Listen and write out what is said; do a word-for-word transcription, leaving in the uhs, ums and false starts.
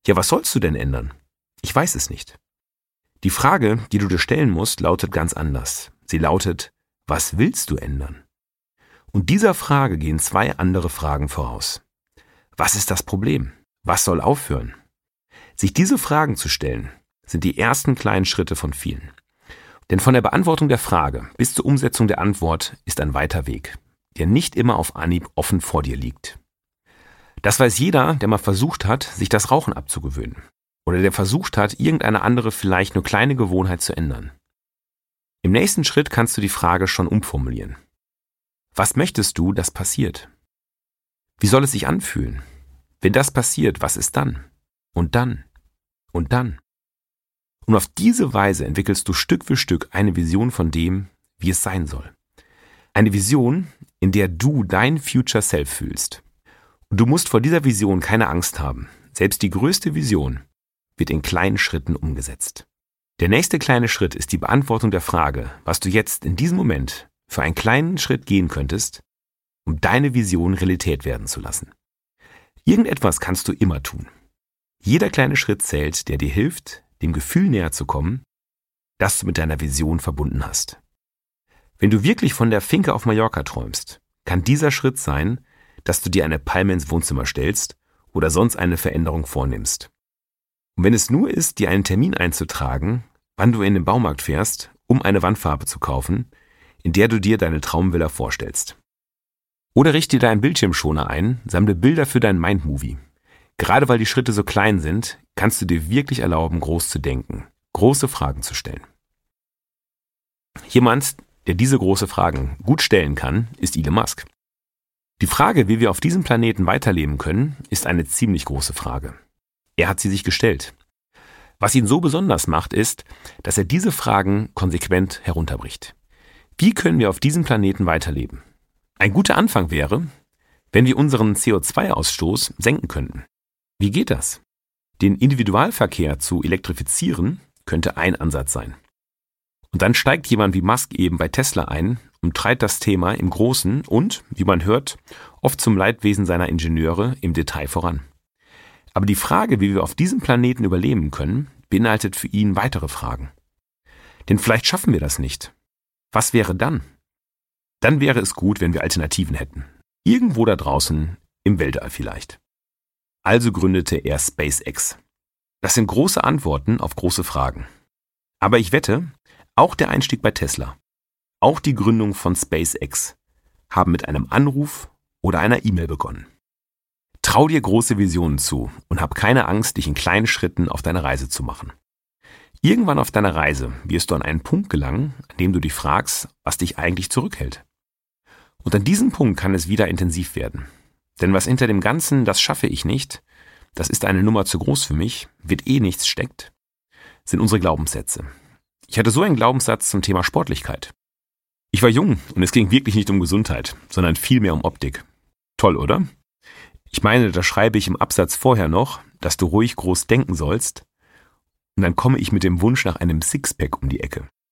Ja, was sollst du denn ändern? Ich weiß es nicht. Die Frage, die du dir stellen musst, lautet ganz anders. Sie lautet, was willst du ändern? Und dieser Frage gehen zwei andere Fragen voraus. Was ist das Problem? Was soll aufhören? Sich diese Fragen zu stellen, sind die ersten kleinen Schritte von vielen. Denn von der Beantwortung der Frage bis zur Umsetzung der Antwort ist ein weiter Weg, der nicht immer auf Anhieb offen vor dir liegt. Das weiß jeder, der mal versucht hat, sich das Rauchen abzugewöhnen. Oder der versucht hat, irgendeine andere, vielleicht nur kleine Gewohnheit zu ändern. Im nächsten Schritt kannst du die Frage schon umformulieren. Was möchtest du, dass passiert? Wie soll es sich anfühlen? Wenn das passiert, was ist dann? Und dann? Und dann? Und auf diese Weise entwickelst du Stück für Stück eine Vision von dem, wie es sein soll. Eine Vision, in der du dein Future Self fühlst. Und du musst vor dieser Vision keine Angst haben. Selbst die größte Vision wird in kleinen Schritten umgesetzt. Der nächste kleine Schritt ist die Beantwortung der Frage, was du jetzt in diesem Moment für einen kleinen Schritt gehen könntest, um deine Vision Realität werden zu lassen. Irgendetwas kannst du immer tun. Jeder kleine Schritt zählt, der dir hilft, dem Gefühl näher zu kommen, das du mit deiner Vision verbunden hast. Wenn du wirklich von der Finca auf Mallorca träumst, kann dieser Schritt sein, dass du dir eine Palme ins Wohnzimmer stellst oder sonst eine Veränderung vornimmst. Und wenn es nur ist, dir einen Termin einzutragen, wann du in den Baumarkt fährst, um eine Wandfarbe zu kaufen, in der du dir deine Traumvilla vorstellst. Oder richte dir einen Bildschirmschoner ein, sammle Bilder für dein Mindmovie. Gerade weil die Schritte so klein sind, kannst du dir wirklich erlauben, groß zu denken, große Fragen zu stellen. Jemand, der diese große Fragen gut stellen kann, ist Elon Musk. Die Frage, wie wir auf diesem Planeten weiterleben können, ist eine ziemlich große Frage. Er hat sie sich gestellt. Was ihn so besonders macht, ist, dass er diese Fragen konsequent herunterbricht. Wie können wir auf diesem Planeten weiterleben? Ein guter Anfang wäre, wenn wir unseren C O zwei Ausstoß senken könnten. Wie geht das? Den Individualverkehr zu elektrifizieren, könnte ein Ansatz sein. Und dann steigt jemand wie Musk eben bei Tesla ein und treibt das Thema im Großen und, wie man hört, oft zum Leidwesen seiner Ingenieure im Detail voran. Aber die Frage, wie wir auf diesem Planeten überleben können, beinhaltet für ihn weitere Fragen. Denn vielleicht schaffen wir das nicht. Was wäre dann? Dann wäre es gut, wenn wir Alternativen hätten. Irgendwo da draußen, im Weltall vielleicht. Also gründete er SpaceX. Das sind große Antworten auf große Fragen. Aber ich wette, auch der Einstieg bei Tesla, auch die Gründung von SpaceX haben mit einem Anruf oder einer E-Mail begonnen. Trau dir große Visionen zu und hab keine Angst, dich in kleinen Schritten auf deine Reise zu machen. Irgendwann auf deiner Reise wirst du an einen Punkt gelangen, an dem du dich fragst, was dich eigentlich zurückhält. Und an diesem Punkt kann es wieder intensiv werden. Denn was hinter dem Ganzen, das schaffe ich nicht, das ist eine Nummer zu groß für mich, wird eh nichts steckt, sind unsere Glaubenssätze. Ich hatte so einen Glaubenssatz zum Thema Sportlichkeit. Ich war jung und es ging wirklich nicht um Gesundheit, sondern vielmehr um Optik. Toll, oder? Ich meine, da schreibe ich im Absatz vorher noch, dass du ruhig groß denken sollst, und dann komme ich mit dem Wunsch nach einem Sixpack um die Ecke.